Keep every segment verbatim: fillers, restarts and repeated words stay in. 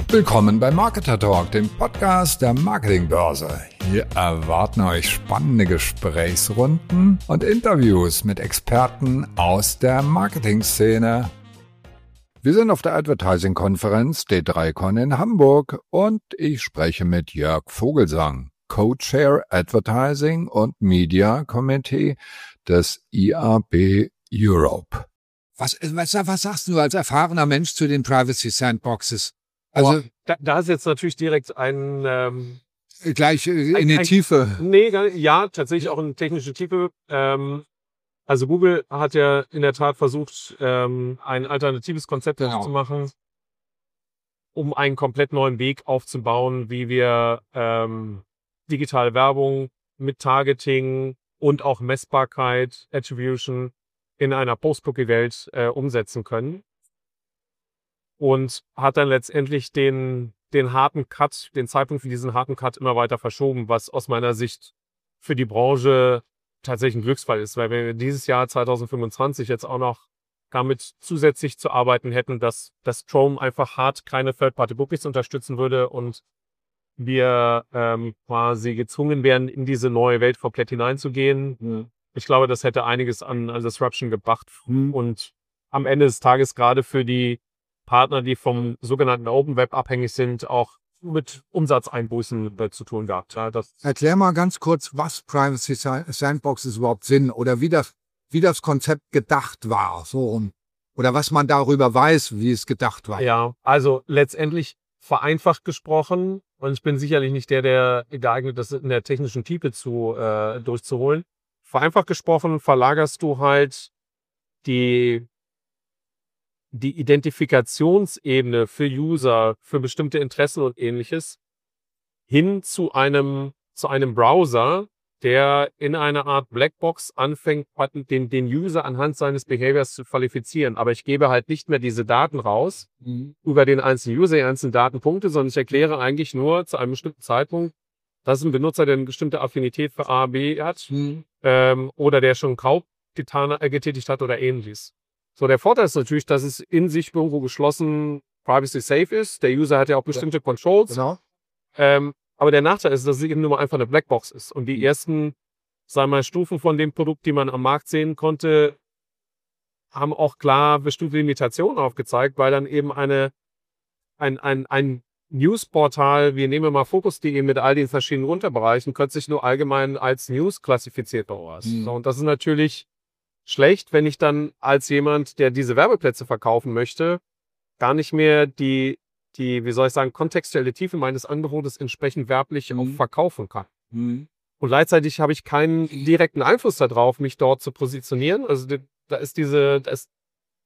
Willkommen bei Marketer Talk, dem Podcast der Marketingbörse. Hier erwarten euch spannende Gesprächsrunden und Interviews mit Experten aus der Marketingszene. Wir sind auf der Advertising-Konferenz D drei Con in Hamburg und ich spreche mit Jörg Vogelsang, Co-Chair Advertising und Media Committee des I A B Europe. Was, was, was sagst du als erfahrener Mensch zu den Privacy Sandboxes? Also, oh, da, da ist jetzt natürlich direkt ein... Ähm, gleich in ein, die ein, Tiefe. Nee, ja, tatsächlich auch in technische Tiefe. Ähm, also Google hat ja in der Tat versucht, ähm, ein alternatives Konzept Genau. zu machen, um einen komplett neuen Weg aufzubauen, wie wir ähm, digitale Werbung mit Targeting und auch Messbarkeit, Attribution in einer Post-Cookie-Welt äh, umsetzen können. Und hat dann letztendlich den, den harten Cut, den Zeitpunkt für diesen harten Cut immer weiter verschoben, was aus meiner Sicht für die Branche tatsächlich ein Glücksfall ist, weil wir dieses Jahr zwanzig fünfundzwanzig jetzt auch noch damit zusätzlich zu arbeiten hätten, dass das Chrome einfach hart keine Third-Party-Cookies unterstützen würde und wir ähm, quasi gezwungen wären, in diese neue Welt komplett hineinzugehen. Mhm. Ich glaube, das hätte einiges an, an Disruption gebracht mhm. und am Ende des Tages gerade für die Partner, die vom sogenannten Open Web abhängig sind, auch mit Umsatzeinbußen zu tun gehabt. Ja, das Erklär mal ganz kurz, was Privacy Sandboxes überhaupt sind oder wie das, wie das Konzept gedacht war. So, oder was man darüber weiß, wie es gedacht war. Ja, also letztendlich vereinfacht gesprochen, und ich bin sicherlich nicht der, der geeignet ist, in der technischen Tiefe zu, äh, durchzuholen. Vereinfacht gesprochen verlagerst du halt die die Identifikationsebene für User, für bestimmte Interessen und Ähnliches hin zu einem, zu einem Browser, der in einer Art Blackbox anfängt, den, den User anhand seines Behaviors zu qualifizieren. Aber ich gebe halt nicht mehr diese Daten raus mhm. über den einzelnen User, die einzelnen Datenpunkte, sondern ich erkläre eigentlich nur zu einem bestimmten Zeitpunkt, dass ein Benutzer, der eine bestimmte Affinität für A, B hat mhm. ähm, oder der schon Kauf getan, äh, getätigt hat oder Ähnliches. So, der Vorteil ist natürlich, dass es in sich irgendwo geschlossen privacy safe ist. Der User hat ja auch bestimmte ja. Controls. Genau. Ähm, aber der Nachteil ist, dass es eben nur mal einfach eine Blackbox ist. Und die ersten, sagen wir mal, Stufen von dem Produkt, die man am Markt sehen konnte, haben auch klar bestimmte Limitationen aufgezeigt, weil dann eben eine, ein, ein, ein Newsportal, wir nehmen mal Focus punkt de mit all den verschiedenen Unterbereichen, plötzlich nur allgemein als News klassifiziert war. Mhm. So, und das ist natürlich schlecht, wenn ich dann als jemand, der diese Werbeplätze verkaufen möchte, gar nicht mehr die, die, wie soll ich sagen, kontextuelle Tiefe meines Angebotes entsprechend werblich mhm. auch verkaufen kann. Mhm. Und gleichzeitig habe ich keinen direkten Einfluss darauf, mich dort zu positionieren. Also da ist diese, da ist,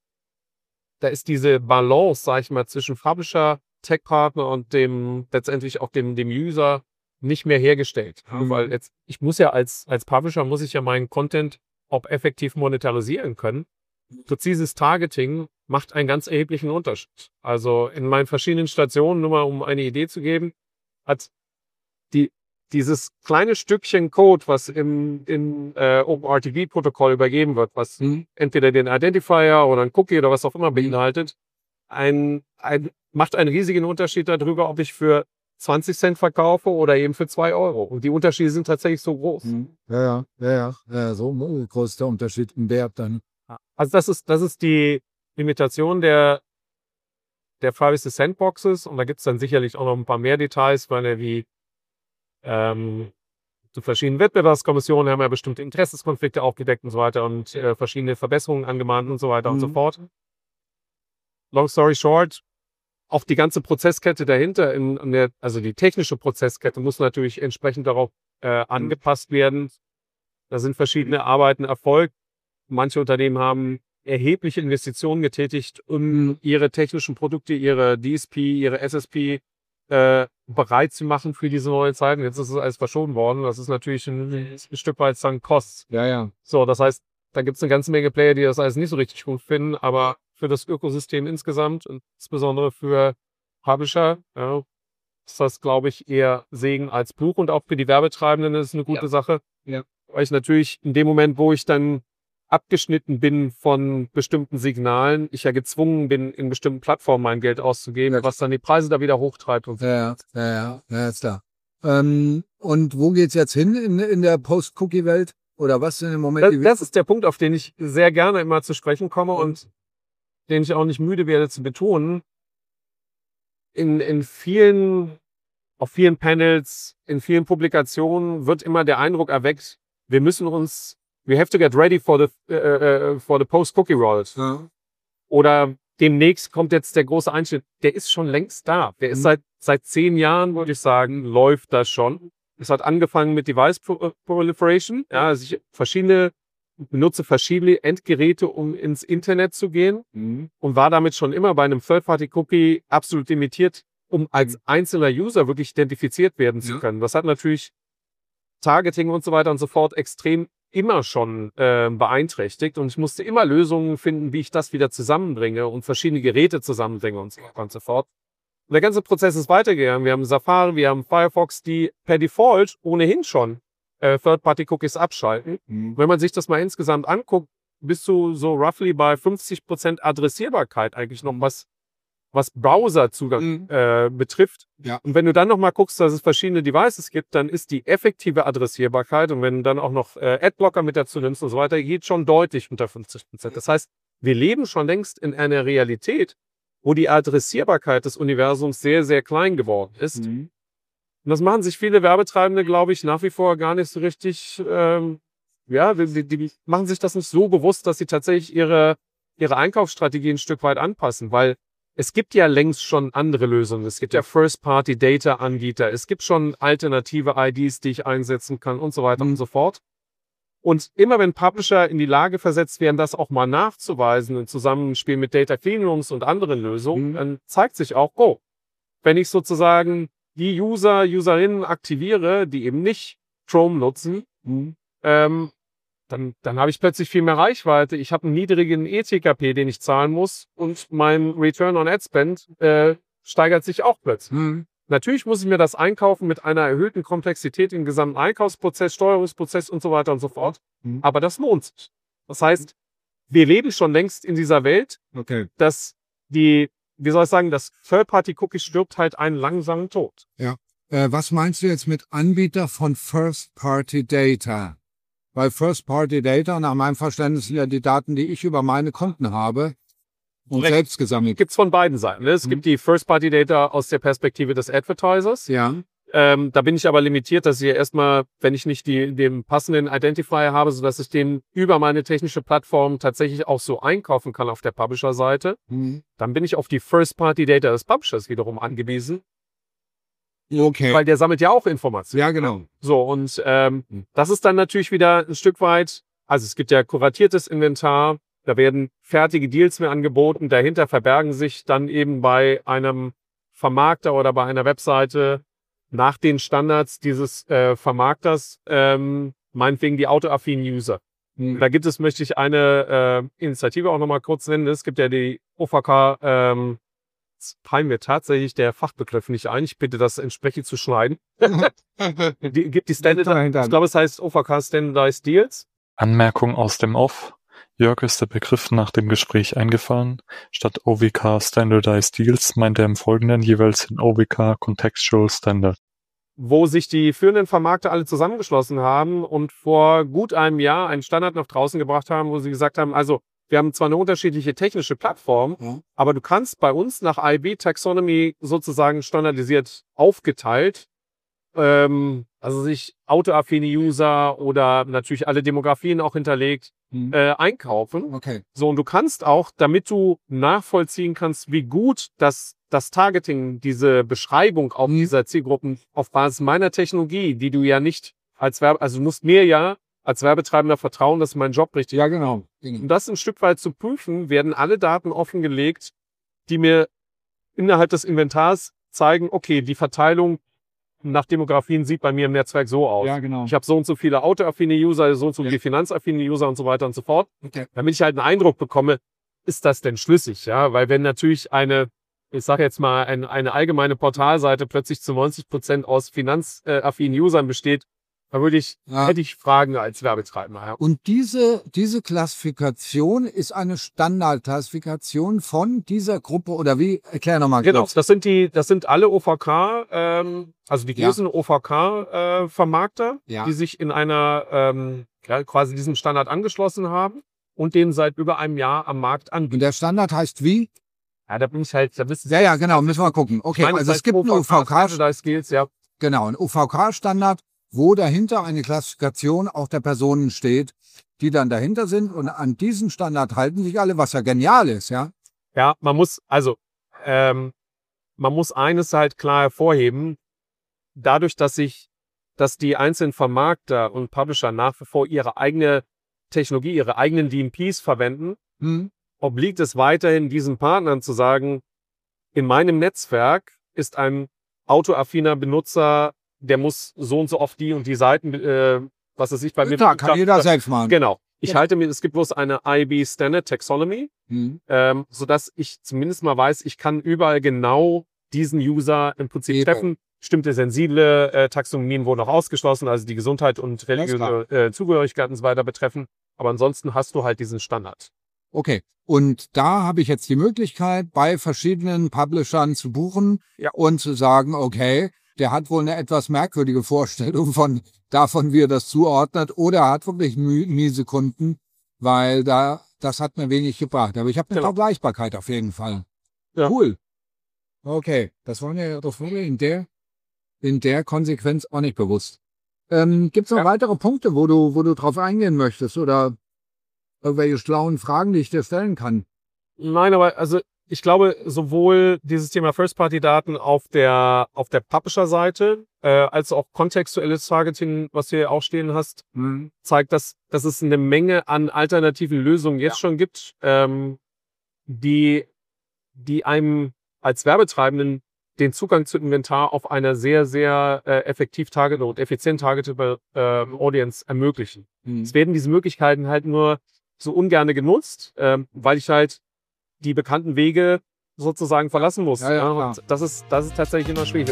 da ist diese Balance, sage ich mal, zwischen Publisher, Tech-Partner und dem, letztendlich auch dem, dem User nicht mehr hergestellt. Mhm. Weil jetzt, ich muss ja als, als Publisher, muss ich ja meinen Content ob effektiv monetarisieren können. Präzises Targeting macht einen ganz erheblichen Unterschied. Also in meinen verschiedenen Stationen, nur mal um eine Idee zu geben, hat die, dieses kleine Stückchen Code, was im, im äh, OpenRTB-Protokoll übergeben wird, was mhm. entweder den Identifier oder ein Cookie oder was auch immer beinhaltet, ein, ein, macht einen riesigen Unterschied darüber, ob ich für zwanzig Cent verkaufe oder eben für zwei Euro. Und die Unterschiede sind tatsächlich so groß. Ja, ja, ja, ja, ja, so groß ist der Unterschied im Wert dann. Also das ist, das ist die Limitation der, der Privacy Sandboxes. Und da gibt es dann sicherlich auch noch ein paar mehr Details, weil ja wie ähm, zu verschiedenen Wettbewerbskommissionen haben ja bestimmte Interessenskonflikte aufgedeckt und so weiter und äh, verschiedene Verbesserungen angemahnt und so weiter mhm. und so fort. Long story short, auch die ganze Prozesskette dahinter, in, in der, also die technische Prozesskette, muss natürlich entsprechend darauf äh, angepasst werden. Da sind verschiedene Arbeiten erfolgt. Manche Unternehmen haben erhebliche Investitionen getätigt, um ihre technischen Produkte, ihre D S P, ihre S S P äh, bereit zu machen für diese neuen Zeiten. Jetzt ist es alles verschoben worden. Das ist natürlich ein, ein Stück weit dann Kost. Ja, ja. So, das heißt, da gibt es eine ganze Menge Player, die das alles nicht so richtig gut finden, aber für das Ökosystem insgesamt und insbesondere für Publisher ja, ist das, glaube ich, eher Segen als Fluch und auch für die Werbetreibenden ist es eine gute ja. Sache. Ja. Weil ich natürlich in dem Moment, wo ich dann abgeschnitten bin von bestimmten Signalen, ich ja gezwungen bin, in bestimmten Plattformen mein Geld auszugeben, Ja. was dann die Preise da wieder hochtreibt. Und so. Ja, ja, ja, ja, ist klar. Ähm, und wo geht's jetzt hin in, in der Post-Cookie-Welt? Oder was sind im Moment Das, die das ist der Punkt, auf den ich sehr gerne immer zu sprechen komme und den ich auch nicht müde werde zu betonen. In, in vielen, auf vielen Panels, in vielen Publikationen wird immer der Eindruck erweckt, wir müssen uns, we have to get ready for the, uh, uh, for the post-cookie world. Ja. Oder demnächst kommt jetzt der große Einschnitt. Der ist schon längst da. Der ist Mhm. seit, seit zehn Jahren, würde ich sagen, läuft das schon. Es hat angefangen mit Device Pro- Proliferation. Ja, also ich verschiedene, benutze verschiedene Endgeräte, um ins Internet zu gehen Mhm. und war damit schon immer bei einem Third-Party-Cookie absolut limitiert, um als einzelner User wirklich identifiziert werden zu Ja. können. Das hat natürlich Targeting und so weiter und so fort extrem immer schon äh, beeinträchtigt und ich musste immer Lösungen finden, wie ich das wieder zusammenbringe und verschiedene Geräte zusammenbringe und so weiter und so fort. Und der ganze Prozess ist weitergegangen. Wir haben Safari, wir haben Firefox, die per Default ohnehin schon äh, Third-Party-Cookies abschalten. Mhm. Wenn man sich das mal insgesamt anguckt, bist du so roughly bei fünfzig Prozent Adressierbarkeit eigentlich noch, was, was Browserzugang Mhm. äh, betrifft. Ja. Und wenn du dann noch mal guckst, dass es verschiedene Devices gibt, dann ist die effektive Adressierbarkeit und wenn du dann auch noch äh, Adblocker mit dazu nimmst und so weiter, geht schon deutlich unter fünfzig Prozent. Das heißt, wir leben schon längst in einer Realität, wo die Adressierbarkeit des Universums sehr, sehr klein geworden ist. Mhm. Und das machen sich viele Werbetreibende, glaube ich, nach wie vor gar nicht so richtig, ähm, ja, die, die machen sich das nicht so bewusst, dass sie tatsächlich ihre, ihre Einkaufsstrategie ein Stück weit anpassen, weil es gibt ja längst schon andere Lösungen. Es gibt ja First-Party-Data-Anbieter, es gibt schon alternative I Ds, die ich einsetzen kann und so weiter Mhm. und so fort. Und immer wenn Publisher in die Lage versetzt werden, das auch mal nachzuweisen im Zusammenspiel mit Data Cleanrooms und anderen Lösungen, Mhm. dann zeigt sich auch, oh, wenn ich sozusagen die User, Userinnen aktiviere, die eben nicht Chrome nutzen, Mhm. ähm, dann, dann habe ich plötzlich viel mehr Reichweite. Ich habe einen niedrigen E T K P, den ich zahlen muss und mein Return on Ad Spend äh, steigert sich auch plötzlich. Mhm. Natürlich muss ich mir das einkaufen mit einer erhöhten Komplexität im gesamten Einkaufsprozess, Steuerungsprozess und so weiter und so fort. Mhm. Aber das lohnt sich. Das heißt, wir leben schon längst in dieser Welt, Okay. dass die, wie soll ich sagen, das Third-Party-Cookie stirbt halt einen langsamen Tod. Äh, was meinst du jetzt mit Anbieter von First-Party-Data? Weil First-Party-Data, nach meinem Verständnis, sind ja die Daten, die ich über meine Konten habe und Korrekt. selbst gesammelt. Gibt's von beiden Seiten. Ne? Es Mhm. gibt die First-Party-Data aus der Perspektive des Advertisers. Ja. Ähm, da bin ich aber limitiert, dass ich ja erstmal, wenn ich nicht die, den passenden Identifier habe, sodass ich den über meine technische Plattform tatsächlich auch so einkaufen kann auf der Publisher-Seite, Mhm. dann bin ich auf die First-Party-Data des Publishers wiederum angewiesen, Okay. weil der sammelt ja auch Informationen. Ja, genau. So, und ähm, Mhm. das ist dann natürlich wieder ein Stück weit, also es gibt ja kuratiertes Inventar, da werden fertige Deals mir angeboten, dahinter verbergen sich dann eben bei einem Vermarkter oder bei einer Webseite nach den Standards dieses äh, Vermarkters, ähm, meinetwegen die autoaffinen User. Mhm. Da gibt es, möchte ich eine äh, Initiative auch nochmal kurz nennen. Es gibt ja die O V K, ähm, jetzt fallen mir tatsächlich der Fachbegriff nicht ein. Ich bitte das entsprechend zu schneiden. Die gibt die Standard, Dahinter. ich glaube, es heißt O V K Standardized Deals. Anmerkung aus dem Off. Jörg ist der Begriff nach dem Gespräch eingefallen. Statt O V K Standardized Deals meint er im Folgenden jeweils den O V K Contextual Standard. Wo sich die führenden Vermarkter alle zusammengeschlossen haben und vor gut einem Jahr einen Standard nach draußen gebracht haben, wo sie gesagt haben, also wir haben zwar eine unterschiedliche technische Plattform, Ja. aber du kannst bei uns nach I B Taxonomy sozusagen standardisiert aufgeteilt, ähm, also sich autoaffine User oder natürlich alle Demografien auch hinterlegt, Mhm. äh, einkaufen. Okay. So, und du kannst auch, damit du nachvollziehen kannst, wie gut das, das Targeting, diese Beschreibung auch Mhm. dieser Zielgruppen auf Basis meiner Technologie, die du ja nicht als Werbe, also du musst mir ja als Werbetreibender vertrauen, dass mein Job richtig Ja, genau. um das ein Stück weit zu prüfen, werden alle Daten offengelegt, die mir innerhalb des Inventars zeigen, okay, die Verteilung nach Demografien sieht bei mir im Netzwerk so aus. Ja, genau. Ich habe so und so viele autoaffine User, so und so Ja. viele finanzaffine User und so weiter und so fort. Okay. Damit ich halt einen Eindruck bekomme, ist das denn schlüssig? Ja, weil wenn natürlich eine, ich sage jetzt mal, ein, eine allgemeine Portalseite plötzlich zu neunzig Prozent aus finanzaffinen Usern besteht, Da würde ich, Ja. hätte ich Fragen als Werbetreibender. Ja. Und diese, diese Klassifikation ist eine Standardklassifikation von dieser Gruppe oder wie? Erklär nochmal Genau, kurz. das sind die, das sind alle O V K, ähm, also die Ja. größten O V K-Vermarkter, Ja. die sich in einer ähm, ja, quasi diesem Standard angeschlossen haben und den seit über einem Jahr am Markt anbieten. Und der Standard heißt wie? Ja, da bin ich halt, da wissen Ja, ja, genau, müssen wir gucken. Okay, also es gibt einen O V K, da Skills, ja. genau, einen O V K-Standard, wo dahinter eine Klassifikation auch der Personen steht, die dann dahinter sind. Und an diesen Standard halten sich alle, was ja genial ist, ja. Ja, man muss, also, ähm, man muss eines halt klar hervorheben. Dadurch, dass sich, dass die einzelnen Vermarkter und Publisher nach wie vor ihre eigene Technologie, ihre eigenen D M Ps verwenden, Hm. obliegt es weiterhin diesen Partnern zu sagen, in meinem Netzwerk ist ein autoaffiner Benutzer, der muss so und so oft die und die Seiten, äh, was weiß ich, bei mir. Klar, kann jeder selbst machen. Genau. Ich Genau. halte mir, es gibt bloß eine I B Standard Taxonomy, Hm. ähm, sodass ich zumindest mal weiß, ich kann überall genau diesen User im Prinzip Eben. treffen. Bestimmte sensible äh, Taxonomien wurden auch ausgeschlossen, also die Gesundheit und religiöse äh, Zugehörigkeit und so weiter betreffen. Aber ansonsten hast du halt diesen Standard. Okay. Und da habe ich jetzt die Möglichkeit, bei verschiedenen Publishern zu buchen Ja. und zu sagen, okay, der hat wohl eine etwas merkwürdige Vorstellung von davon, wie er das zuordnet, oder er hat wirklich mü- miese Kunden, weil da das hat mir wenig gebracht. Aber ich habe eine Genau. Vergleichbarkeit auf jeden Fall. Ja. Cool. Okay, das war mir, das war mir in der in der Konsequenz auch nicht bewusst. Ähm, Gibt es noch Ja. weitere Punkte, wo du, wo du drauf eingehen möchtest oder irgendwelche schlauen Fragen, die ich dir stellen kann? Nein, aber also ich glaube, sowohl dieses Thema First-Party-Daten auf der auf der Publisher-Seite äh, als auch kontextuelles Targeting, was du hier auch stehen hast, Hm. zeigt, dass, dass es eine Menge an alternativen Lösungen jetzt Ja. schon gibt, ähm, die, die einem als Werbetreibenden den Zugang zu Inventar auf einer sehr, sehr äh, effektiv targetete und effizient targetete äh, Audience ermöglichen. Hm. Es werden diese Möglichkeiten halt nur so ungerne genutzt, ähm, weil ich halt die bekannten Wege sozusagen verlassen muss. Ja, ja, klar. und das ist, das ist tatsächlich immer schwierig.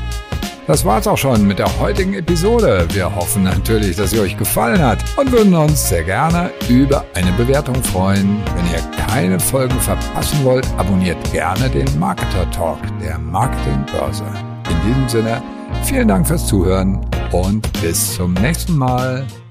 Das war's auch schon mit der heutigen Episode. Wir hoffen natürlich, dass sie euch gefallen hat und würden uns sehr gerne über eine Bewertung freuen. Wenn ihr keine Folgen verpassen wollt, abonniert gerne den Marketer Talk der Marketingbörse. In diesem Sinne, vielen Dank fürs Zuhören und bis zum nächsten Mal.